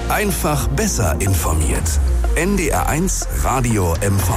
Einfach besser informiert. NDR1 Radio MV.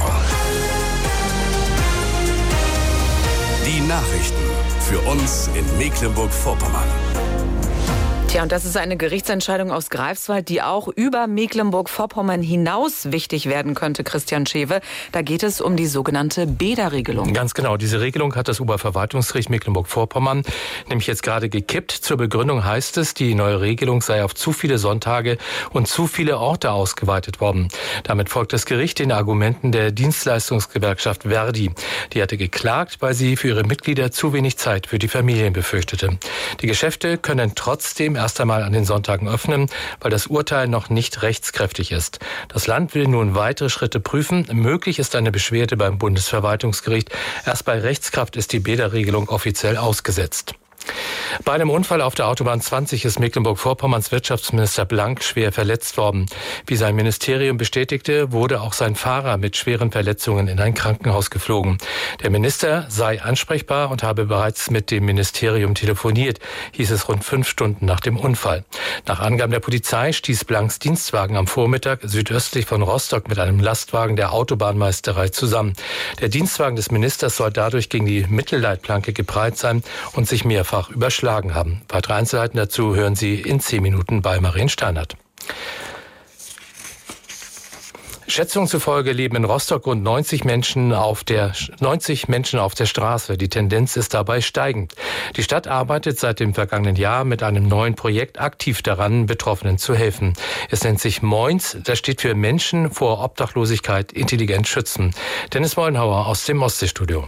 Die Nachrichten für uns in Mecklenburg-Vorpommern. Tja, und das ist eine Gerichtsentscheidung aus Greifswald, die auch über Mecklenburg-Vorpommern hinaus wichtig werden könnte, Christian Schewe. Da geht es um die sogenannte Bäderregelung. Ganz genau. Diese Regelung hat das Oberverwaltungsgericht Mecklenburg-Vorpommern nämlich jetzt gerade gekippt. Zur Begründung heißt es, die neue Regelung sei auf zu viele Sonntage und zu viele Orte ausgeweitet worden. Damit folgt das Gericht den Argumenten der Dienstleistungsgewerkschaft Verdi. Die hatte geklagt, weil sie für ihre Mitglieder zu wenig Zeit für die Familien befürchtete. Die Geschäfte können trotzdem erst einmal an den Sonntagen öffnen, weil das Urteil noch nicht rechtskräftig ist. Das Land will nun weitere Schritte prüfen. Möglich ist eine Beschwerde beim Bundesverwaltungsgericht. Erst bei Rechtskraft ist die Bäderregelung offiziell ausgesetzt. Bei einem Unfall auf der Autobahn 20 ist Mecklenburg-Vorpommerns Wirtschaftsminister Blank schwer verletzt worden. Wie sein Ministerium bestätigte, wurde auch sein Fahrer mit schweren Verletzungen in ein Krankenhaus geflogen. Der Minister sei ansprechbar und habe bereits mit dem Ministerium telefoniert, hieß es rund 5 Stunden nach dem Unfall. Nach Angaben der Polizei stieß Blanks Dienstwagen am Vormittag südöstlich von Rostock mit einem Lastwagen der Autobahnmeisterei zusammen. Der Dienstwagen des Ministers soll dadurch gegen die Mittelleitplanke geprallt sein und sich mehrfach überschlagen haben. Weitere Einzelheiten dazu hören Sie in 10 Minuten bei Marien Steinert. Schätzungen zufolge leben in Rostock rund 90 Menschen auf der Straße. Die Tendenz ist dabei steigend. Die Stadt arbeitet seit dem vergangenen Jahr mit einem neuen Projekt aktiv daran, Betroffenen zu helfen. Es nennt sich Moins. Das steht für Menschen vor Obdachlosigkeit intelligent schützen. Dennis Mollenhauer aus dem Ostseestudio.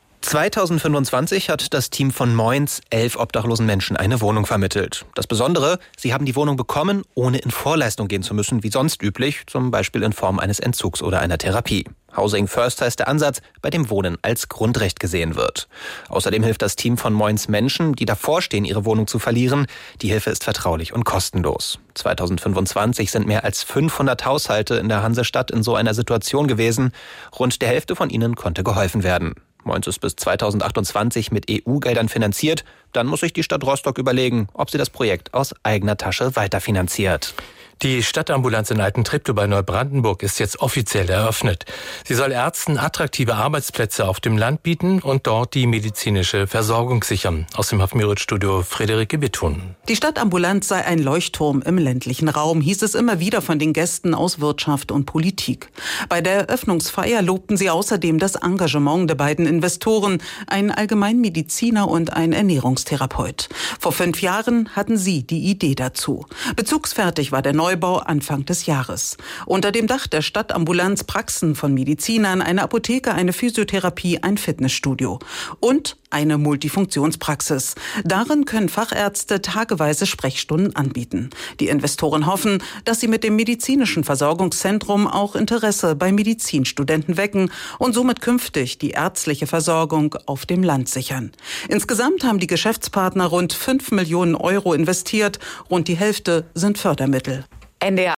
2025 hat das Team von Moins 11 obdachlosen Menschen eine Wohnung vermittelt. Das Besondere, sie haben die Wohnung bekommen, ohne in Vorleistung gehen zu müssen, wie sonst üblich, zum Beispiel in Form eines Entzugs oder einer Therapie. Housing First heißt der Ansatz, bei dem Wohnen als Grundrecht gesehen wird. Außerdem hilft das Team von Moins Menschen, die davor stehen, ihre Wohnung zu verlieren. Die Hilfe ist vertraulich und kostenlos. 2025 sind mehr als 500 Haushalte in der Hansestadt in so einer Situation gewesen. Rund der Hälfte von ihnen konnte geholfen werden. Moins ist bis 2028 mit EU-Geldern finanziert. Dann muss sich die Stadt Rostock überlegen, ob sie das Projekt aus eigener Tasche weiterfinanziert. Die Stadtambulanz in Altentreptow bei Neubrandenburg ist jetzt offiziell eröffnet. Sie soll Ärzten attraktive Arbeitsplätze auf dem Land bieten und dort die medizinische Versorgung sichern. Aus dem Hafenmüritz-Studio Friederike Bittun. Die Stadtambulanz sei ein Leuchtturm im ländlichen Raum, hieß es immer wieder von den Gästen aus Wirtschaft und Politik. Bei der Eröffnungsfeier lobten sie außerdem das Engagement der beiden Investoren, ein Allgemeinmediziner und ein Ernährungstherapeut. Vor 5 Jahren hatten sie die Idee dazu. Bezugsfertig war der Neubau Anfang des Jahres. Unter dem Dach der Stadtambulanz Praxen von Medizinern, eine Apotheke, eine Physiotherapie, ein Fitnessstudio und eine Multifunktionspraxis. Darin können Fachärzte tageweise Sprechstunden anbieten. Die Investoren hoffen, dass sie mit dem medizinischen Versorgungszentrum auch Interesse bei Medizinstudenten wecken und somit künftig die ärztliche Versorgung auf dem Land sichern. Insgesamt haben die Geschäftspartner rund 5 Millionen Euro investiert. Rund die Hälfte sind Fördermittel. NDR